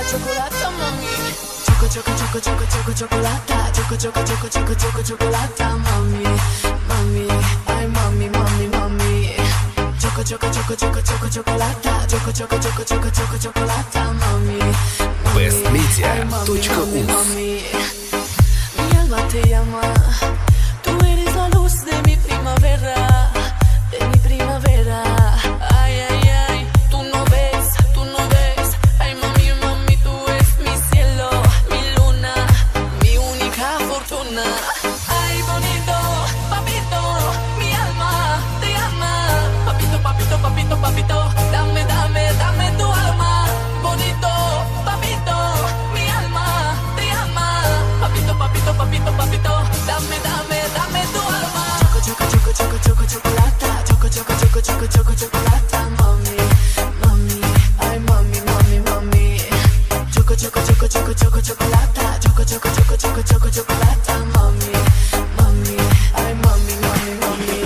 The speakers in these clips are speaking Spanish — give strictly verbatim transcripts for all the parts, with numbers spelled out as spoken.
cioccolata, mami. Choco, choco, choco, choco, choco, cioccolata. Choco, choco, choco, choco, choco, cioccolata, mami. Mami, ay mami, mami, mami. Choco, choco, choco, choco, choco, cioccolata. Choco, choco, choco, choco, choco, cioccolata, mami. best media точка Mami, uz. mami, mi alma te llama. Tú eres la luz de mi primavera, de mi primavera. Ay, ay, ay, tú no ves, tú no ves. Ay, mami, mami, tú eres mi cielo, mi luna, mi única fortuna. Ay, bonito, papito, mi alma te ama. Papito, papito, papito, papito, dame, dame, dame tu alma. Bonito, papito, mi alma te ama. Papito, papito, papito, papito, dame, dame, dame tu alma. Choco, choco, choco, choco, choco, chocolata. Choco, choco, choco, choco, choco, chocolata, mami, mami, ay mami, mami, mami. Choco, choco, choco, choco, choco, chocolata. Choco, choco, choco, choco, choco, chocolata, mami, mami, ay mami, mami, mami.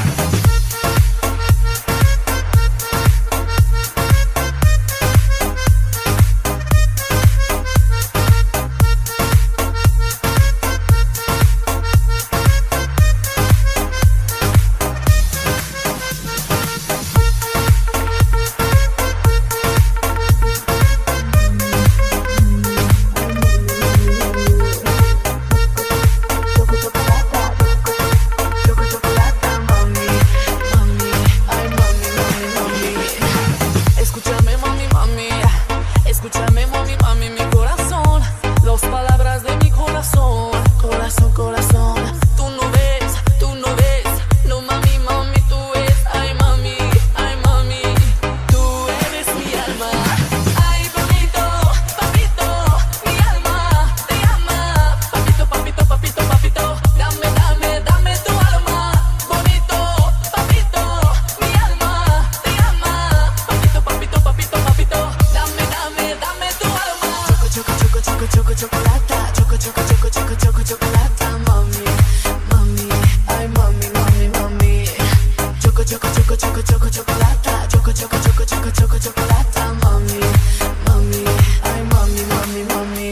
Escúchame, mami, mami, escúchame, mami, mami, mi corazón, las palabras de mi corazón, corazón, corazón. Tú no ves, tú no ves, no, mami, mami, tú eres, ay, mami, ay, mami, tú eres mi alma. Ay, bonito, papito, mi alma te ama. Papito, papito, papito, papito, dame, dame, dame tu alma. Bonito, papito, mi alma te ama. Papito, papito, papito, papito, dame, dame, dame tu alma. Choco, choco, choco, choco, choco, chocolata. Choco, choco, choco, choco, choco, chocolata, mami, mami, ay mami, mami, mami. Choco, choco, choco, choco, choco, chocolata. Choco, choco, choco, choco, choco, chocolata, mami, mami, ay mami, mami, mami.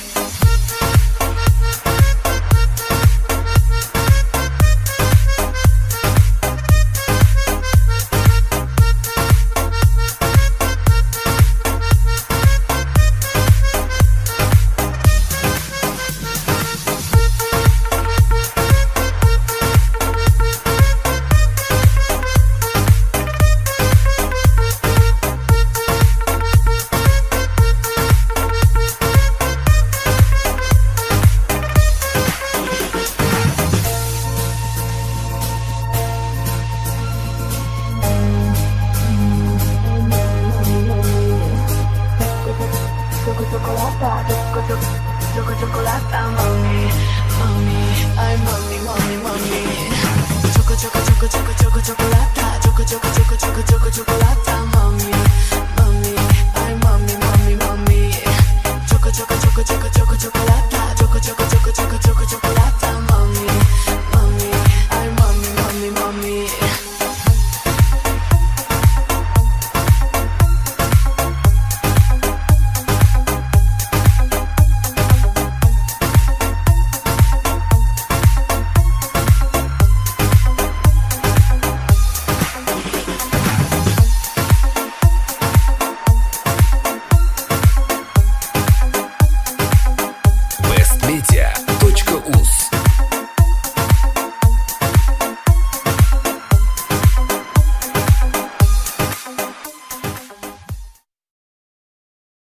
Choco, chocolata, choco, choco, choco, chocolata, mami, mami, ay mami, mami, mami. Choco, choco, choco, choco, choco, chocolata. Choco, choco, choco, choco, choco, chocolata, mami.